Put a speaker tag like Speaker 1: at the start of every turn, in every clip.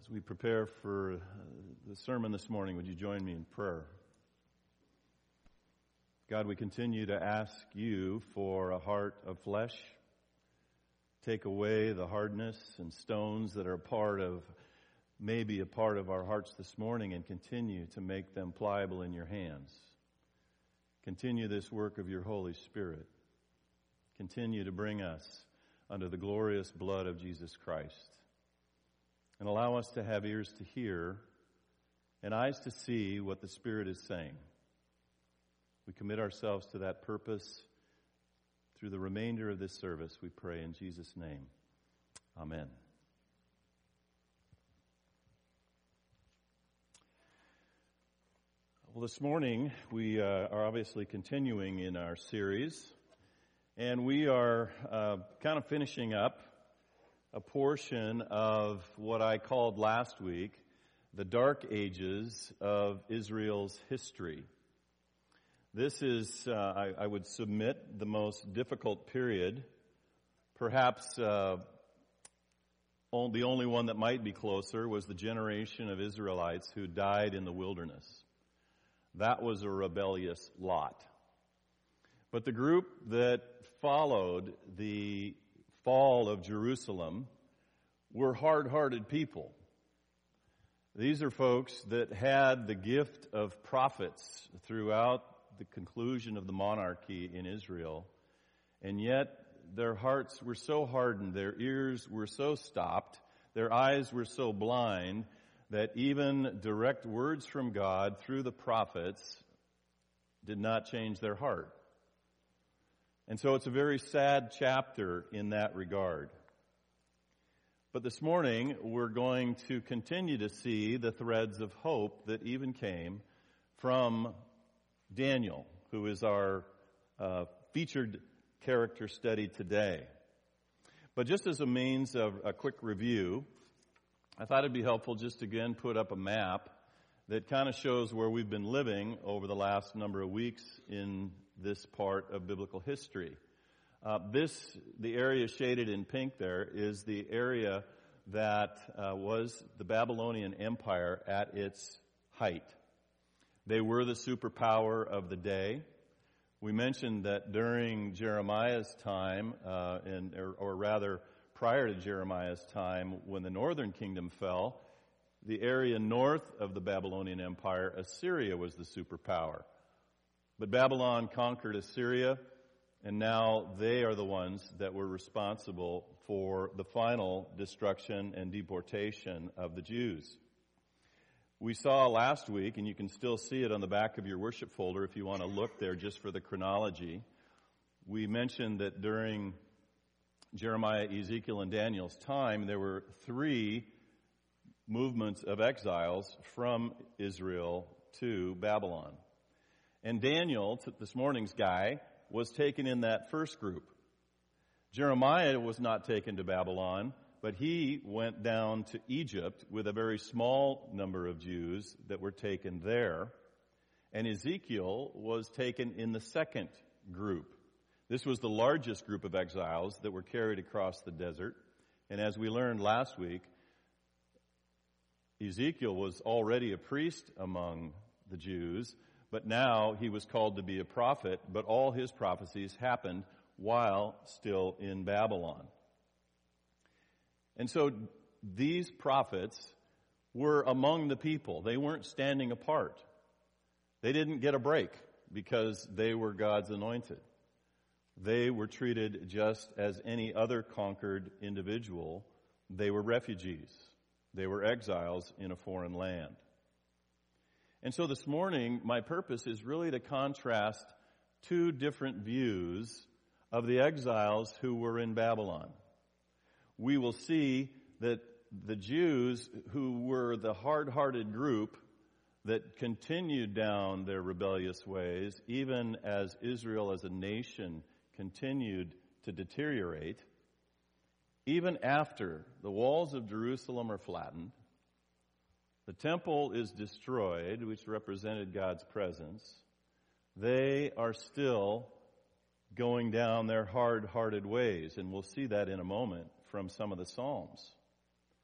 Speaker 1: As we prepare for the sermon this morning, would you join me in prayer? God, we continue to ask you for a heart of flesh. Take away the hardness and stones that are maybe a part of our hearts this morning, and continue to make them pliable in your hands. Continue this work of your Holy Spirit. Continue to bring us under the glorious blood of Jesus Christ. And allow us to have ears to hear and eyes to see what the Spirit is saying. We commit ourselves to that purpose through the remainder of this service, we pray in Jesus' name. Amen. Well, this morning we are obviously continuing in our series, and we are kind of finishing up a portion of what I called last week the dark ages of Israel's history. This is, I would submit, the most difficult period, perhaps the only one that might be closer was the generation of Israelites who died in the wilderness. That was a rebellious lot. But the group that followed the fall of Jerusalem were hard-hearted people. These are folks that had the gift of prophets throughout the conclusion of the monarchy in Israel, and yet their hearts were so hardened, their ears were so stopped, their eyes were so blind, that even direct words from God through the prophets did not change their heart. And so it's a very sad chapter in that regard. But this morning, we're going to continue to see the threads of hope that even came from Daniel, who is our featured character study today. But just as a means of a quick review, I thought it'd be helpful just to again put up a map that kind of shows where we've been living over the last number of weeks in this part of biblical history. The area shaded in pink there is the area that was the Babylonian Empire at its height. They were the superpower of the day. We mentioned that during Jeremiah's time, or rather prior to Jeremiah's time, when the northern kingdom fell, the area north of the Babylonian Empire, Assyria, was the superpower. But Babylon conquered Assyria, and now they are the ones that were responsible for the final destruction and deportation of the Jews. We saw last week, and you can still see it on the back of your worship folder if you want to look there just for the chronology. We mentioned that during Jeremiah, Ezekiel, and Daniel's time, there were 3 movements of exiles from Israel to Babylon. And Daniel, this morning's guy, was taken in that first group. Jeremiah was not taken to Babylon, but he went down to Egypt with a very small number of Jews that were taken there. And Ezekiel was taken in the second group. This was the largest group of exiles that were carried across the desert. And as we learned last week, Ezekiel was already a priest among the Jews, but now he was called to be a prophet, but all his prophecies happened while still in Babylon. And so these prophets were among the people. They weren't standing apart. They didn't get a break because they were God's anointed. They were treated just as any other conquered individual. They were refugees. They were exiles in a foreign land. And so this morning, my purpose is really to contrast 2 different views of the exiles who were in Babylon. We will see that the Jews, who were the hard-hearted group that continued down their rebellious ways, even as Israel as a nation continued to deteriorate, even after the walls of Jerusalem are flattened, the temple is destroyed, which represented God's presence, they are still going down their hard-hearted ways. And we'll see that in a moment from some of the Psalms.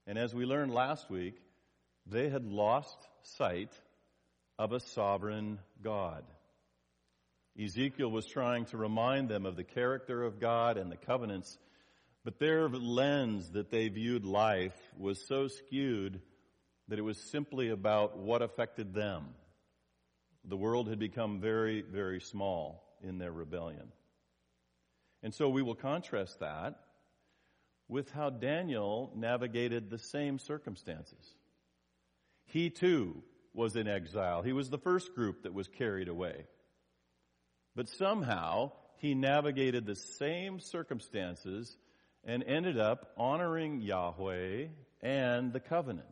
Speaker 1: And as we learned last week, they had lost sight of a sovereign God. Ezekiel was trying to remind them of the character of God and the covenants, but their lens that they viewed life was so skewed that it was simply about what affected them. The world had become very, very small in their rebellion. And so we will contrast that with how Daniel navigated the same circumstances. He too was in exile. He was the first group that was carried away. But somehow he navigated the same circumstances and ended up honoring Yahweh and the covenant.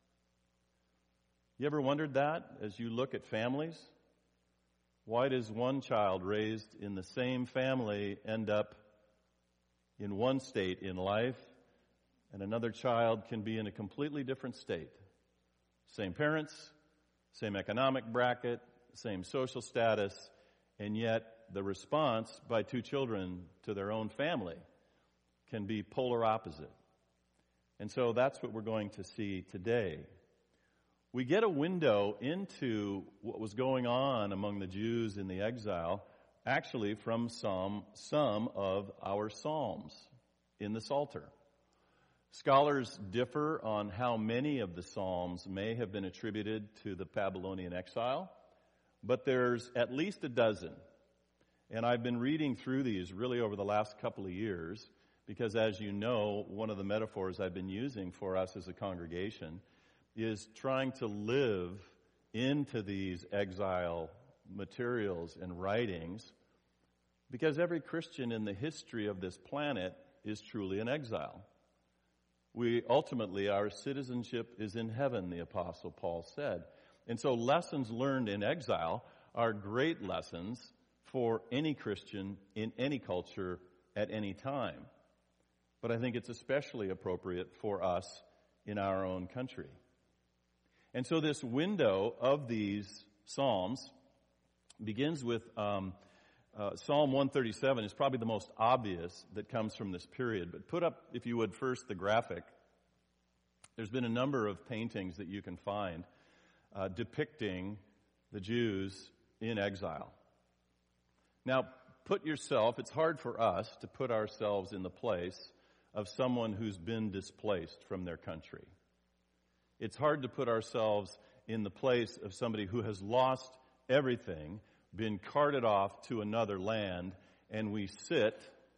Speaker 1: You ever wondered that as you look at families? Why does one child raised in the same family end up in one state in life, and another child can be in a completely different state? Same parents, same economic bracket, same social status, and yet the response by two children to their own family can be polar opposite. And so that's what we're going to see today. We get a window into what was going on among the Jews in the exile, actually from some of our Psalms in the Psalter. Scholars differ on how many of the Psalms may have been attributed to the Babylonian exile, but there's at least a dozen. And I've been reading through these really over the last couple of years, because as you know, one of the metaphors I've been using for us as a congregation is trying to live into these exile materials and writings, because every Christian in the history of this planet is truly in exile. We ultimately, our citizenship is in heaven, the Apostle Paul said. And so lessons learned in exile are great lessons for any Christian in any culture at any time. But I think it's especially appropriate for us in our own country. And so this window of these Psalms begins with Psalm 137 is probably the most obvious that comes from this period. But put up, if you would, first the graphic. There's been a number of paintings that you can find depicting the Jews in exile. Now, it's hard for us to put ourselves in the place of someone who's been displaced from their country. It's hard to put ourselves in the place of somebody who has lost everything, been carted off to another land, and we sit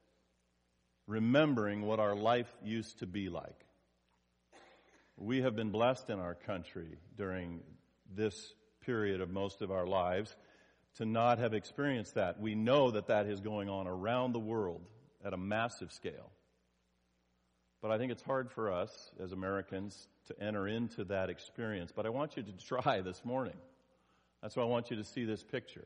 Speaker 1: remembering what our life used to be like. We have been blessed in our country during this period of most of our lives to not have experienced that. We know that that is going on around the world at a massive scale. But I think it's hard for us as Americans to enter into that experience. But I want you to try this morning. That's why I want you to see this picture.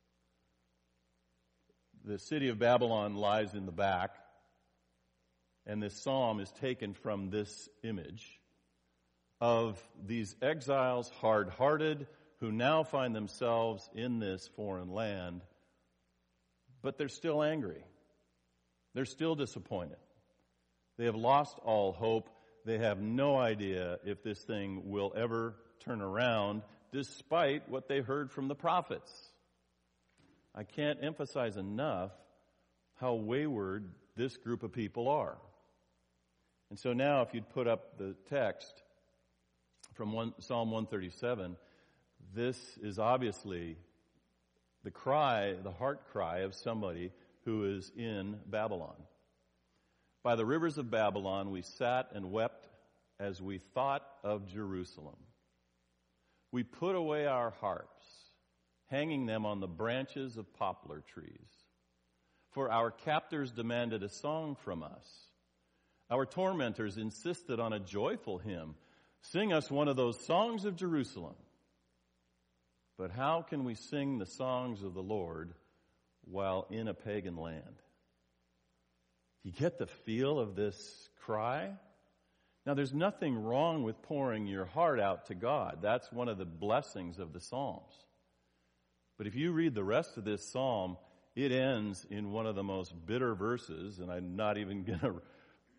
Speaker 1: The city of Babylon lies in the back, and this psalm is taken from this image of these exiles, hard-hearted, who now find themselves in this foreign land, but they're still angry. They're still disappointed. They have lost all hope. They have no idea if this thing will ever turn around, despite what they heard from the prophets. I can't emphasize enough how wayward this group of people are. And so now if you'd put up the text from Psalm 137, this is obviously the cry, the heart cry of somebody who is in Babylon. By the rivers of Babylon, we sat and wept as we thought of Jerusalem. We put away our harps, hanging them on the branches of poplar trees. For our captors demanded a song from us. Our tormentors insisted on a joyful hymn. Sing us one of those songs of Jerusalem. But how can we sing the songs of the Lord while in a pagan land? You get the feel of this cry? Now, there's nothing wrong with pouring your heart out to God. That's one of the blessings of the Psalms. But if you read the rest of this psalm, it ends in one of the most bitter verses, and I'm not even going to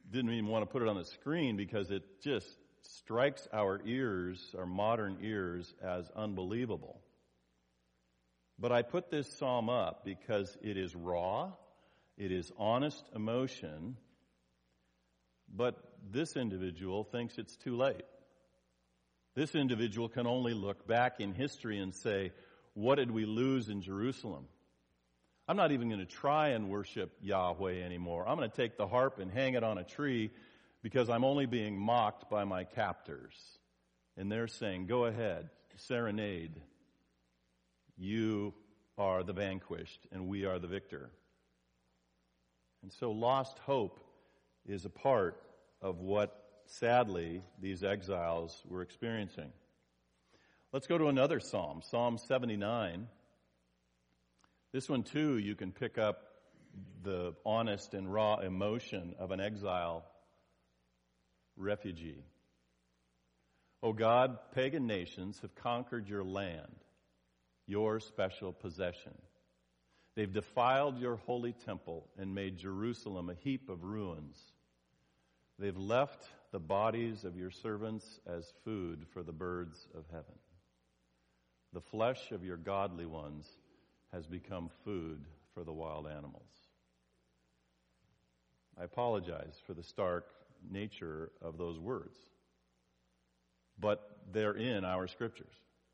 Speaker 1: didn't even want to put it on the screen because it just strikes our ears, our modern ears, as unbelievable. But I put this psalm up because it is raw, it is honest emotion, but this individual thinks it's too late. This individual can only look back in history and say, what did we lose in Jerusalem? I'm not even going to try and worship Yahweh anymore. I'm going to take the harp and hang it on a tree because I'm only being mocked by my captors. And they're saying, go ahead, serenade. You are the vanquished and we are the victor. And so lost hope is a part of what, sadly, these exiles were experiencing. Let's go to another psalm, Psalm 79. This one, too, you can pick up the honest and raw emotion of an exile refugee. O God, pagan nations have conquered your land, your special possession. They've defiled your holy temple and made Jerusalem a heap of ruins. They've left the bodies of your servants as food for the birds of heaven. The flesh of your godly ones has become food for the wild animals. I apologize for the stark nature of those words, but they're in our scriptures.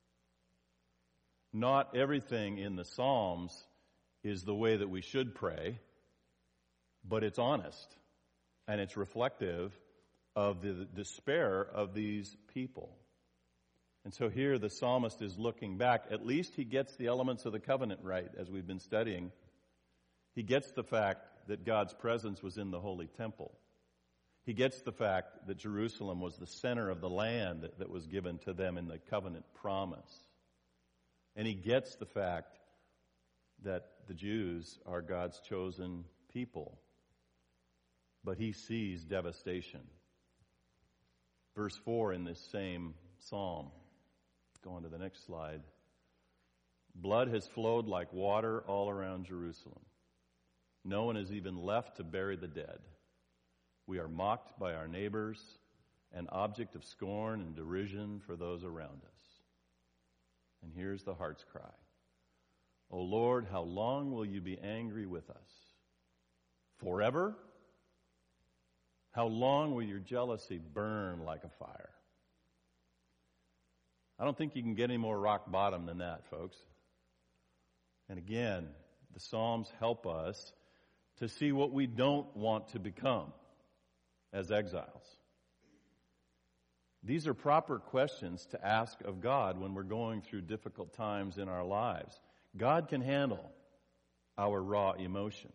Speaker 1: Not everything in the Psalms is the way that we should pray, but it's honest, and it's reflective of the despair of these people. And so here the psalmist is looking back. At least he gets the elements of the covenant right, as we've been studying. He gets the fact that God's presence was in the holy temple. He gets the fact that Jerusalem was the center of the land that was given to them in the covenant promise. And he gets the fact that the Jews are God's chosen people. But he sees devastation. Verse 4 in this same psalm. Go on to the next slide. Blood has flowed like water all around Jerusalem. No one is even left to bury the dead. We are mocked by our neighbors, an object of scorn and derision for those around us. And here's the heart's cry. O Lord, how long will you be angry with us? Forever? How long will your jealousy burn like a fire? I don't think you can get any more rock bottom than that, folks. And again, the Psalms help us to see what we don't want to become as exiles. These are proper questions to ask of God when we're going through difficult times in our lives. God can handle our raw emotion.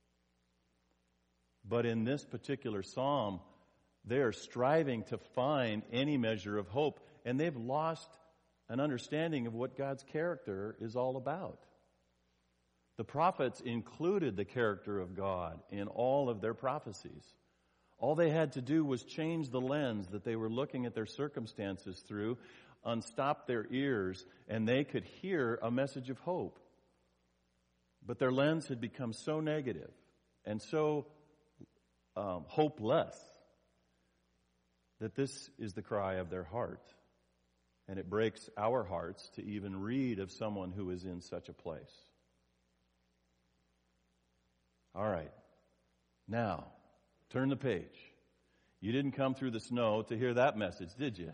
Speaker 1: But in this particular psalm, they are striving to find any measure of hope, and they've lost an understanding of what God's character is all about. The prophets included the character of God in all of their prophecies. All they had to do was change the lens that they were looking at their circumstances through, unstop their ears, and they could hear a message of hope. But their lens had become so negative and so hopeless that this is the cry of their heart. And it breaks our hearts to even read of someone who is in such a place. All right. Now, turn the page. You didn't come through the snow to hear that message, did you?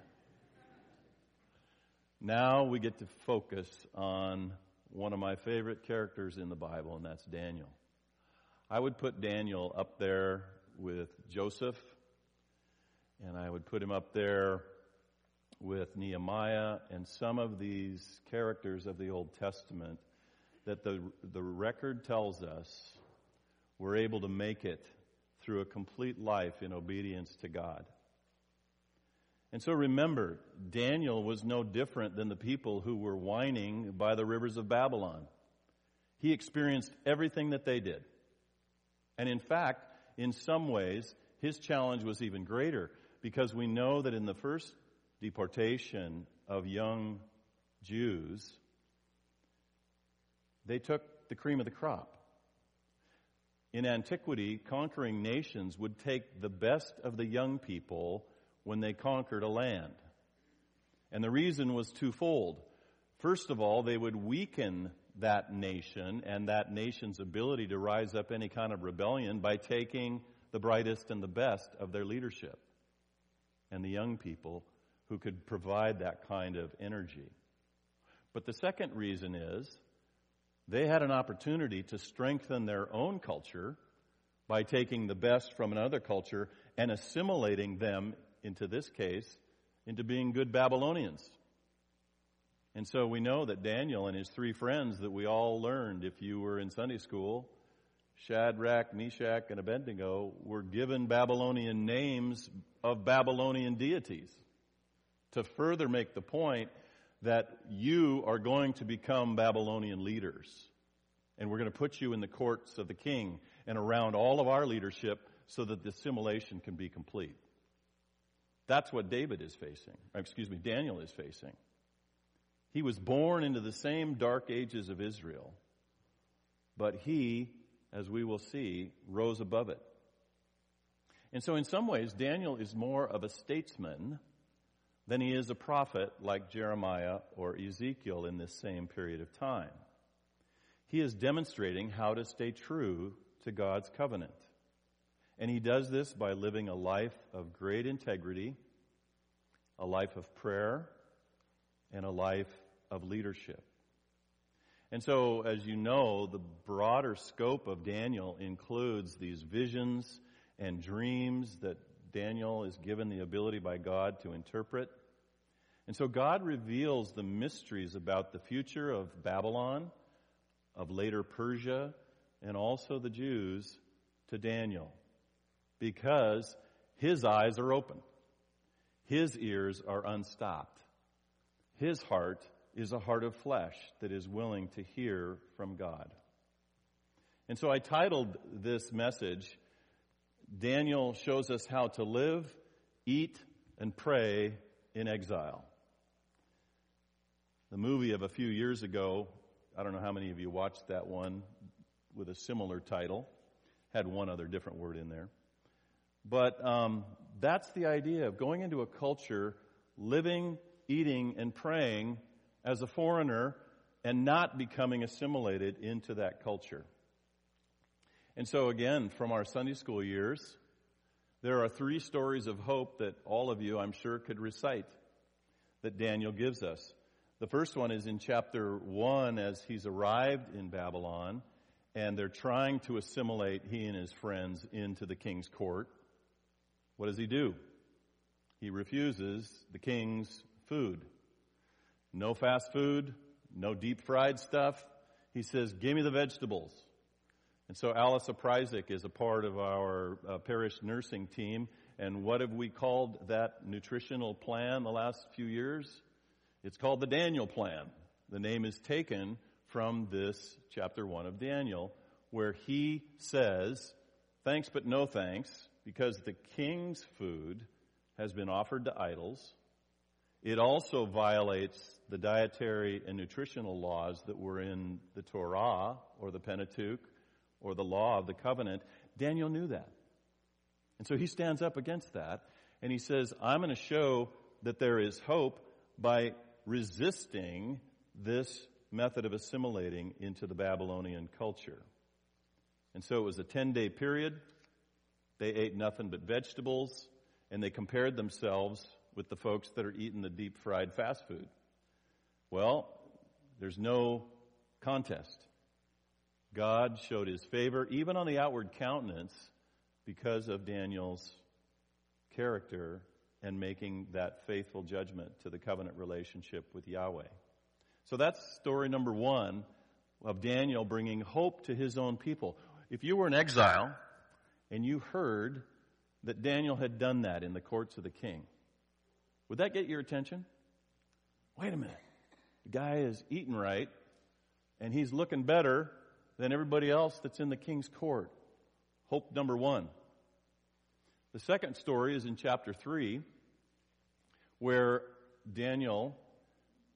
Speaker 1: Now we get to focus on one of my favorite characters in the Bible, and that's Daniel. I would put Daniel up there with Joseph, and I would put him up there with Nehemiah and some of these characters of the Old Testament that the record tells us were able to make it through a complete life in obedience to God. And so remember, Daniel was no different than the people who were whining by the rivers of Babylon. He experienced everything that they did. And in fact, in some ways, his challenge was even greater, because we know that in the first deportation of young Jews, they took the cream of the crop. in antiquity, conquering nations would take the best of the young people when they conquered a land. And the reason was twofold. First of all, they would weaken that nation and that nation's ability to rise up any kind of rebellion by taking the brightest and the best of their leadership and the young people who could provide that kind of energy. But the second reason is they had an opportunity to strengthen their own culture by taking the best from another culture and assimilating them, into this case, into being good Babylonians. And so we know that Daniel and his three friends that we all learned, if you were in Sunday school, Shadrach, Meshach, and Abednego, were given Babylonian names of Babylonian deities to further make the point that you are going to become Babylonian leaders. And we're going to put you in the courts of the king and around all of our leadership so that the assimilation can be complete. That's what Daniel is facing. He was born into the same dark ages of Israel, but he, as we will see, rose above it. And so in some ways, Daniel is more of a statesman than he is a prophet like Jeremiah or Ezekiel in this same period of time. He is demonstrating how to stay true to God's covenant. And he does this by living a life of great integrity, a life of prayer, and a life of leadership. And so, as you know, the broader scope of Daniel includes these visions and dreams that Daniel is given the ability by God to interpret. And so God reveals the mysteries about the future of Babylon, of later Persia, and also the Jews to Daniel, because his eyes are open. His ears are unstopped. His heart is a heart of flesh that is willing to hear from God. And so I titled this message, Daniel Shows Us How to Live, Eat, and Pray in Exile. The movie of a few years ago, I don't know how many of you watched that one with a similar title, had one other different word in there. But that's the idea of going into a culture, living, eating, and praying as a foreigner and not becoming assimilated into that culture. And so again, from our Sunday school years, there are 3 stories of hope that all of you, I'm sure, could recite that Daniel gives us. The first one is in chapter 1 as he's arrived in Babylon and they're trying to assimilate he and his friends into the king's court. What does he do? He refuses the king's food. No fast food, no deep fried stuff. He says, give me the vegetables. And so Alice Aprizik is a part of our parish nursing team. And what have we called that nutritional plan the last few years? It's called the Daniel Plan. The name is taken from this chapter 1 of Daniel, where he says, thanks but no thanks, because the king's food has been offered to idols. It also violates the dietary and nutritional laws that were in the Torah or the Pentateuch or the law of the covenant. Daniel knew that. And so he stands up against that and he says, I'm going to show that there is hope by resisting this method of assimilating into the Babylonian culture. And so it was a 10-day period. They ate nothing but vegetables, and they compared themselves with the folks that are eating the deep-fried fast food. Well, there's no contest. God showed his favor, even on the outward countenance, because of Daniel's character and making that faithful judgment to the covenant relationship with Yahweh. So that's story number 1 of Daniel bringing hope to his own people. If you were in exile and you heard that Daniel had done that in the courts of the king, would that get your attention? Wait a minute. The guy is eating right, and he's looking better than everybody else that's in the king's court. Hope number 1. The second story is in chapter 3, where Daniel's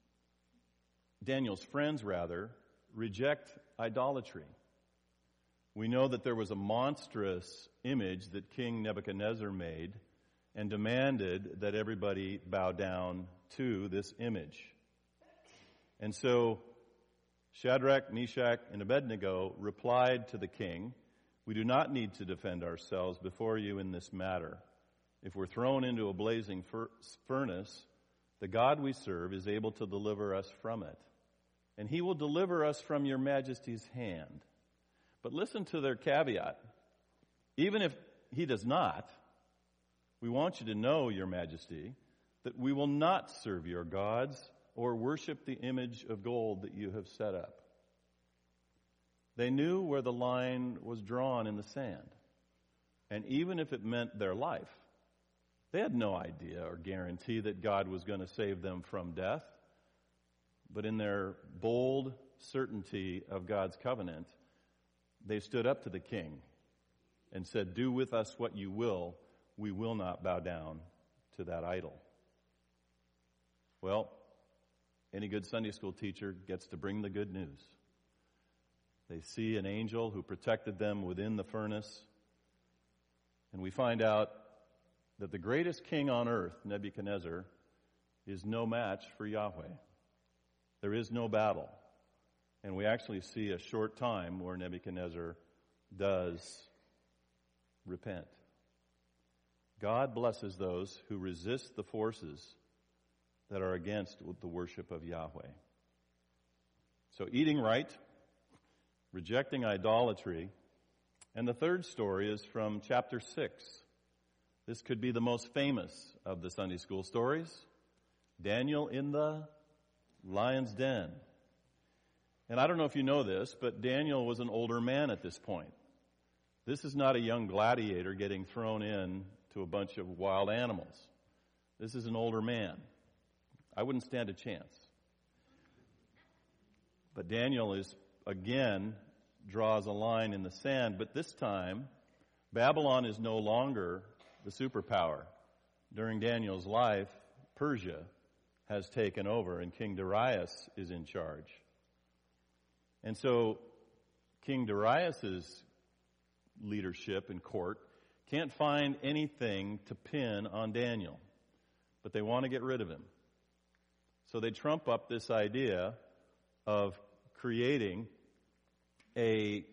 Speaker 1: friends reject idolatry. we know that there was a monstrous image that King Nebuchadnezzar made and demanded that everybody bow down to this image. And so Shadrach, Meshach, and Abednego replied to the king, "We do not need to defend ourselves before you in this matter. If we're thrown into a blazing furnace, the God we serve is able to deliver us from it, and he will deliver us from your majesty's hand." But listen to their caveat. Even if he does not, we want you to know, your majesty, that we will not serve your gods or worship the image of gold that you have set up. They knew where the line was drawn in the sand. And even if it meant their life, they had no idea or guarantee that God was going to save them from death. But in their bold certainty of God's covenant, they stood up to the king and said, "Do with us what you will. We will not bow down to that idol." Well, any good Sunday school teacher gets to bring the good news. They see an angel who protected them within the furnace. And we find out that the greatest king on earth, Nebuchadnezzar, is no match for Yahweh. There is no battle. And we actually see a short time where Nebuchadnezzar does repent. God blesses those who resist the forces that are against the worship of Yahweh. So eating right, rejecting idolatry, and the third story is from chapter 6. This could be the most famous of the Sunday school stories. Daniel in the lion's den. And I don't know if you know this, but Daniel was an older man at this point. This is not a young gladiator getting thrown in to a bunch of wild animals. This is an older man. I wouldn't stand a chance. But Daniel draws a line in the sand, but this time, Babylon is no longer the superpower. During Daniel's life, Persia has taken over, and King Darius is in charge. And so King Darius's leadership and court can't find anything to pin on Daniel, but they want to get rid of him. So they trump up this idea of creating a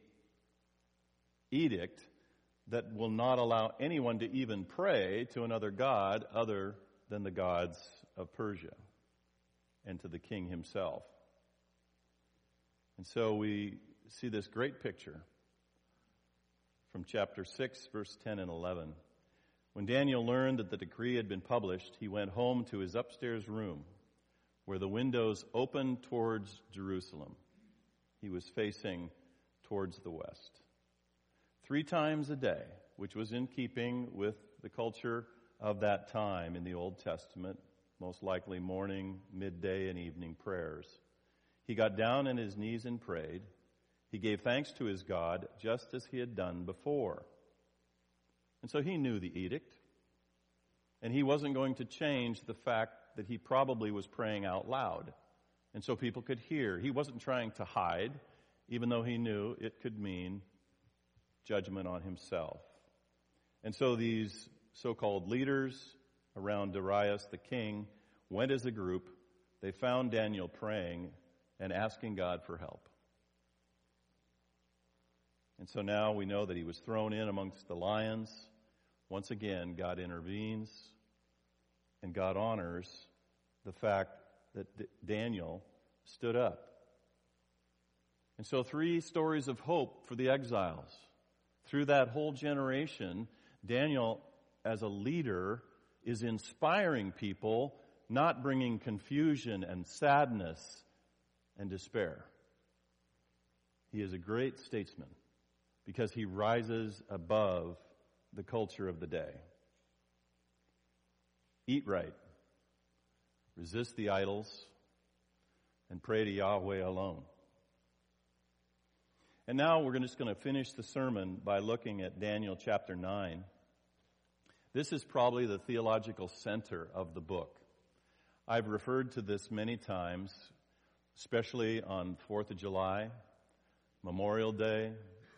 Speaker 1: edict that will not allow anyone to even pray to another god other than the gods of Persia and to the king himself. And so we see this great picture from chapter 6, verse 10 and 11. When Daniel learned that the decree had been published, he went home to his upstairs room, where the windows opened towards Jerusalem. He was facing towards the west. 3 times a day, which was in keeping with the culture of that time in the Old Testament, most likely morning, midday, and evening prayers. He got down on his knees and prayed. He gave thanks to his God just as he had done before. And so he knew the edict. And he wasn't going to change the fact that he probably was praying out loud. And so people could hear. He wasn't trying to hide, even though he knew it could mean judgment on himself. And so these so-called leaders around Darius the king went as a group. They found Daniel praying and asking God for help. And so now we know that he was thrown in amongst the lions. Once again, God intervenes, and God honors the fact that Daniel stood up. And so 3 stories of hope for the exiles. Through that whole generation, Daniel, as a leader, is inspiring people, not bringing confusion and sadness and despair. He is a great statesman because he rises above the culture of the day. Eat right, resist the idols, and pray to Yahweh alone. And now we're just going to finish the sermon by looking at Daniel chapter 9. This is probably the theological center of the book. I've referred to this many times, especially on 4th of July, Memorial Day,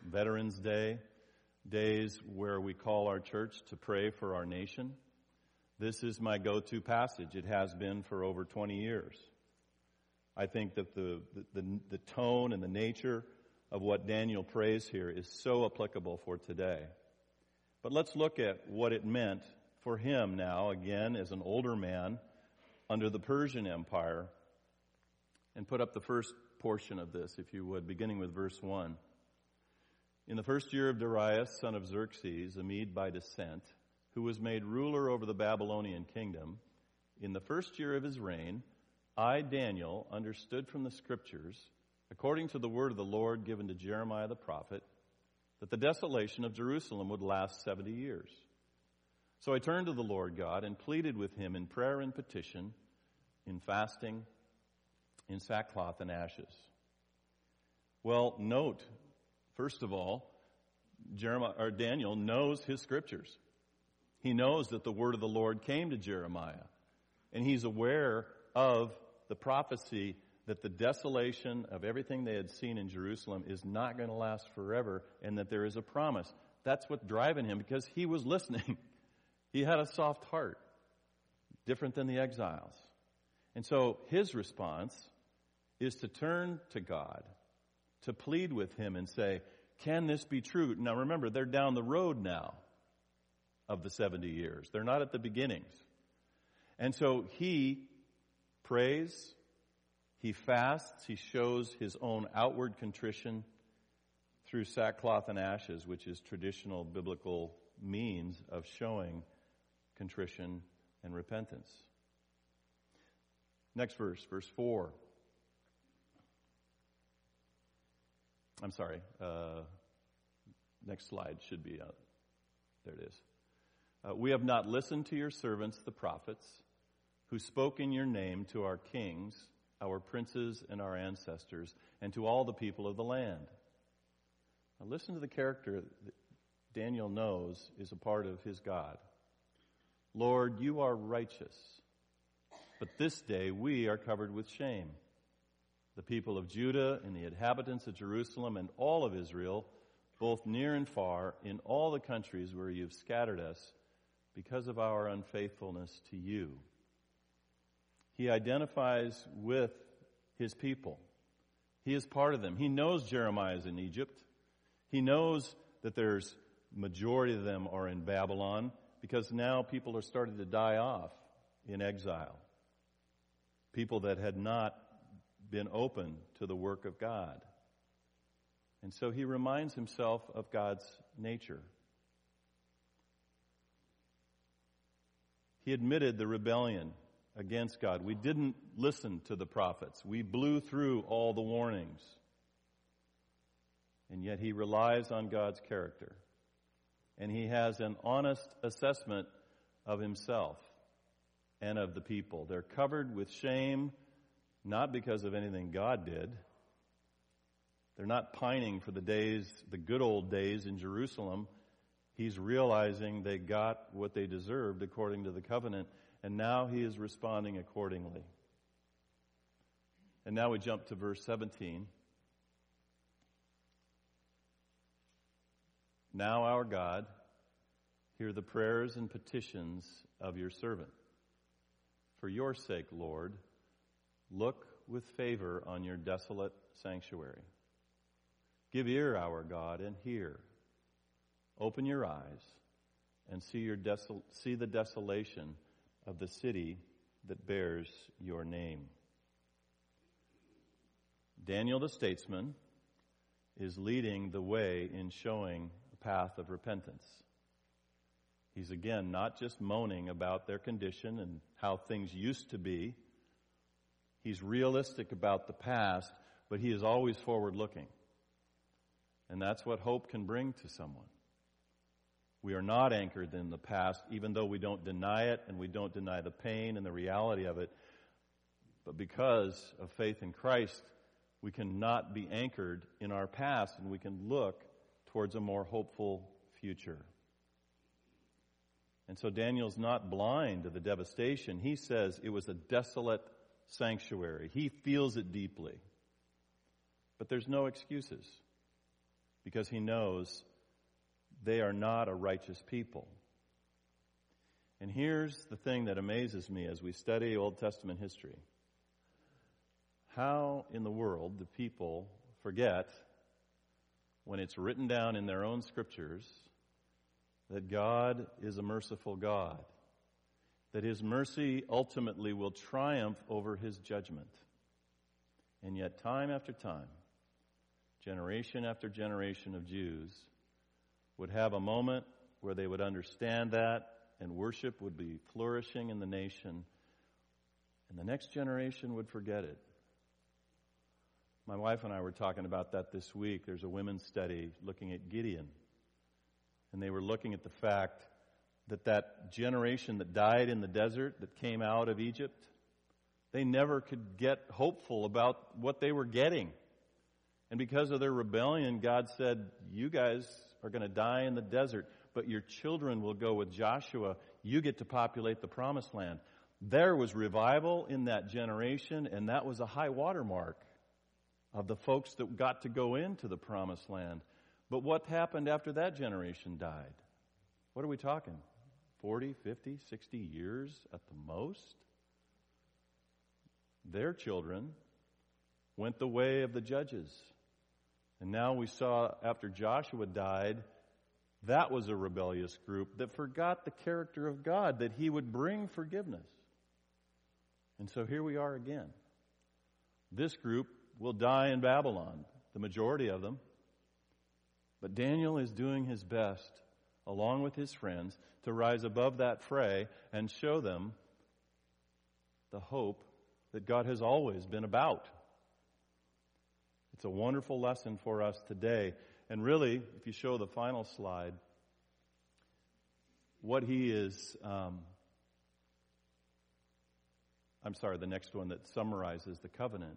Speaker 1: Veterans Day, days where we call our church to pray for our nation, this is my go-to passage. It has been for over 20 years. I think that the tone and the nature of what Daniel prays here is so applicable for today. But let's look at what it meant for him now, again, as an older man under the Persian Empire, and put up the first portion of this, if you would, beginning with verse 1. In the first year of Darius, son of Xerxes, a Mede by descent, who was made ruler over the Babylonian kingdom, in the first year of his reign, I, Daniel, understood from the Scriptures, according to the word of the Lord given to Jeremiah the prophet, that the desolation of Jerusalem would last 70 years. So I turned to the Lord God and pleaded with him in prayer and petition, in fasting, in sackcloth and ashes. Well, note, first of all, Daniel knows his Scriptures. He knows that the word of the Lord came to Jeremiah, and he's aware of the prophecy that the desolation of everything they had seen in Jerusalem is not going to last forever, and that there is a promise. That's what's driving him, because he was listening. He had a soft heart, different than the exiles. And so his response is to turn to God, to plead with him and say, can this be true? Now remember, they're down the road now of the 70 years. They're not at the beginnings. And so he prays, he fasts, he shows his own outward contrition through sackcloth and ashes, which is traditional biblical means of showing contrition and repentance. Next verse 4. I'm sorry, next slide should be, there it is. We have not listened to your servants, the prophets, who spoke in your name to our kings, our princes, and our ancestors, and to all the people of the land. Now listen to the character that Daniel knows is a part of his God. Lord, you are righteous, but this day we are covered with shame. The people of Judah and the inhabitants of Jerusalem and all of Israel, both near and far, in all the countries where you've scattered us, because of our unfaithfulness to you. He identifies with his people. He is part of them. He knows Jeremiah is in Egypt. He knows that there's majority of them are in Babylon, because now people are starting to die off in exile. People that had not been open to the work of God. And so he reminds himself of God's nature. He admitted the rebellion against God. We didn't listen to the prophets. We blew through all the warnings. And yet he relies on God's character. And he has an honest assessment of himself and of the people. They're covered with shame, not because of anything God did. They're not pining for the days, the good old days in Jerusalem. He's realizing they got what they deserved according to the covenant, and now he is responding accordingly. And now we jump to verse 17. Now, our God, hear the prayers and petitions of your servant. For your sake, Lord, look with favor on your desolate sanctuary. Give ear, our God, and hear. Open your eyes and see the desolation of the city that bears your name. Daniel the statesman is leading the way in showing a path of repentance. He's again not just moaning about their condition and how things used to be. He's realistic about the past, but he is always forward-looking. And that's what hope can bring to someone. We are not anchored in the past, even though we don't deny it and we don't deny the pain and the reality of it. But because of faith in Christ, we cannot be anchored in our past, and we can look towards a more hopeful future. And so Daniel's not blind to the devastation. He says it was a desolate sanctuary. He feels it deeply. But there's no excuses. because he knows they are not a righteous people. And here's the thing that amazes me as we study Old Testament history. How in the world do people forget, when it's written down in their own scriptures, that God is a merciful God, that his mercy ultimately will triumph over his judgment? And yet time after time, generation after generation of Jews would have a moment where they would understand that, and worship would be flourishing in the nation, and the next generation would forget it. My wife and I were talking about that this week. There's a women's study looking at Gideon, and they were looking at the fact that that generation that died in the desert, that came out of Egypt, they never could get hopeful about what they were getting. And because of their rebellion, God said, you guys are going to die in the desert, but your children will go with Joshua. You get to populate the promised land. There was revival in that generation, and that was a high watermark of the folks that got to go into the promised land. But what happened after that generation died? What are we talking? 40, 50, 60 years at the most? Their children went the way of the judges. And now we saw after Joshua died, that was a rebellious group that forgot the character of God, that he would bring forgiveness. And so here we are again. This group will die in Babylon, the majority of them. But Daniel is doing his best, along with his friends, to rise above that fray and show them the hope that God has always been about. It's a wonderful lesson for us today. And really, if you show the final slide, what he is, the next one that summarizes the covenant.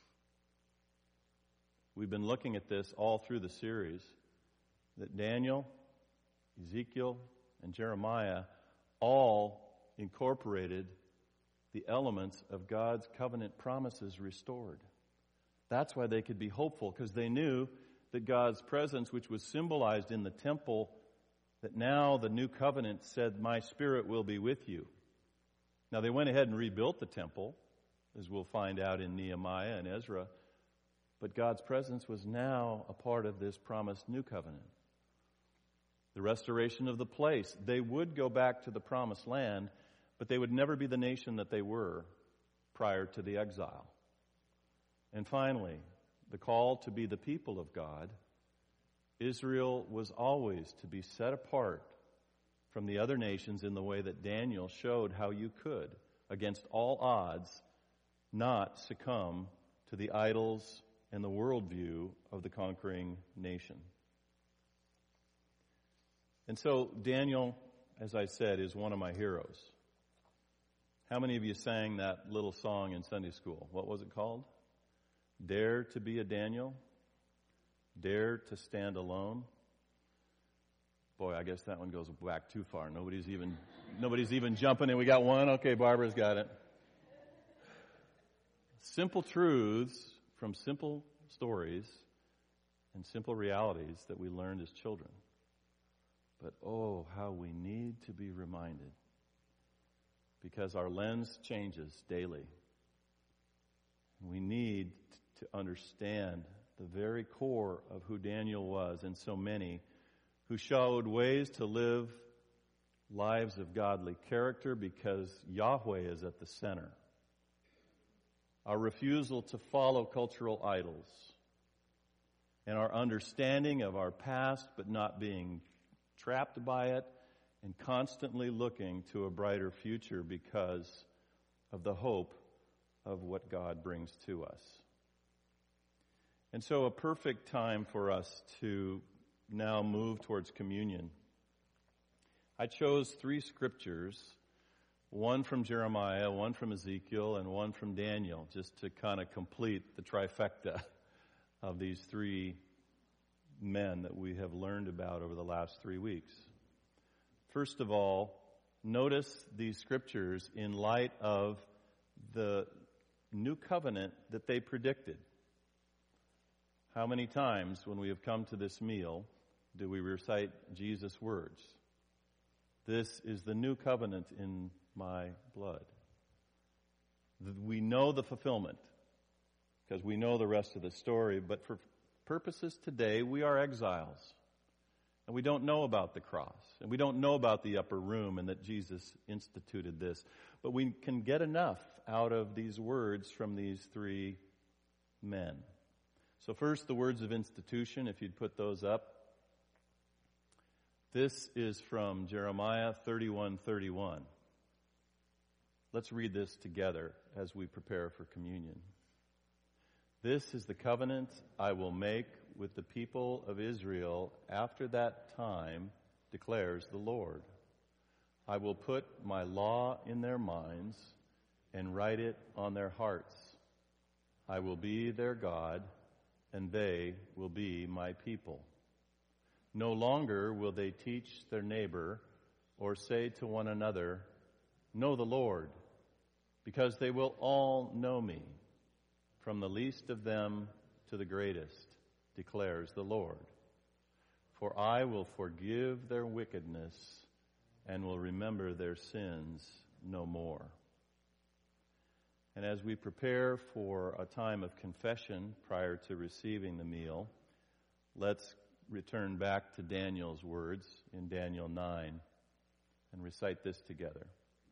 Speaker 1: We've been looking at this all through the series, that Daniel, Ezekiel, and Jeremiah all incorporated the elements of God's covenant promises restored. That's why they could be hopeful, because they knew that God's presence, which was symbolized in the temple, that now the new covenant said, my spirit will be with you. Now they went ahead and rebuilt the temple, as we'll find out in Nehemiah and Ezra, but God's presence was now a part of this promised new covenant. The restoration of the place. They would go back to the promised land, but they would never be the nation that they were prior to the exile. And finally, the call to be the people of God. Israel was always to be set apart from the other nations in the way that Daniel showed how you could, against all odds, not succumb to the idols and the worldview of the conquering nation. And so Daniel, as I said, is one of my heroes. How many of you sang that little song in Sunday school? What was it called? Dare to be a Daniel? Dare to stand alone? Boy, I guess that one goes back too far. Nobody's even jumping in. We got one? Okay, Barbara's got it. Simple truths from simple stories and simple realities that we learned as children. But oh, how we need to be reminded, because our lens changes daily. We need to understand the very core of who Daniel was, and so many who showed ways to live lives of godly character, because Yahweh is at the center. Our refusal to follow cultural idols, and our understanding of our past but not being trapped by it, and constantly looking to a brighter future because of the hope of what God brings to us. And so a perfect time for us to now move towards communion. I chose 3 scriptures, one from Jeremiah, one from Ezekiel, and one from Daniel, just to kind of complete the trifecta of these 3 men that we have learned about over the last 3 weeks. First of all, notice these scriptures in light of the new covenant that they predicted. How many times when we have come to this meal do we recite Jesus' words? This is the new covenant in my blood. We know the fulfillment because we know the rest of the story, but for purposes today, we are exiles. And we don't know about the cross. And we don't know about the upper room and that Jesus instituted this. But we can get enough out of these words from these three men. So first, the words of institution, if you'd put those up. This is from Jeremiah 31:31. Let's read this together as we prepare for communion. This is the covenant I will make with the people of Israel after that time, declares the Lord. I will put my law in their minds and write it on their hearts. I will be their God, and they will be my people. No longer will they teach their neighbor or say to one another, know the Lord, because they will all know me, from the least of them to the greatest, declares the Lord. For I will forgive their wickedness and will remember their sins no more. And as we prepare for a time of confession prior to receiving the meal, let's return back to Daniel's words in Daniel 9 and recite this together.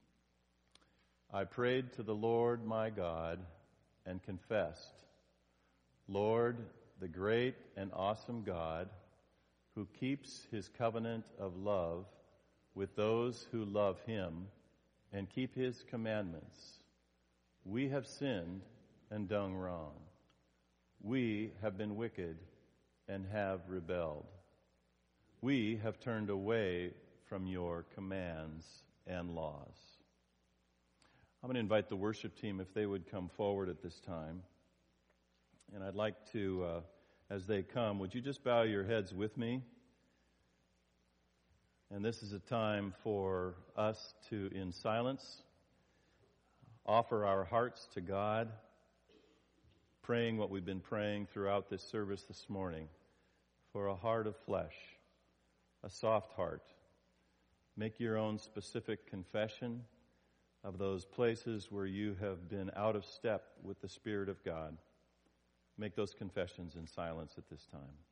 Speaker 1: I prayed to the Lord my God and confessed, Lord, the great and awesome God, who keeps his covenant of love with those who love him and keep his commandments. We have sinned and done wrong. We have been wicked and have rebelled. We have turned away from your commands and laws. I'm going to invite the worship team if they would come forward at this time. And I'd like to, as they come, would you just bow your heads with me? And this is a time for us to, in silence, offer our hearts to God, praying what we've been praying throughout this service this morning, for a heart of flesh, a soft heart. Make your own specific confession of those places where you have been out of step with the Spirit of God. Make those confessions in silence at this time.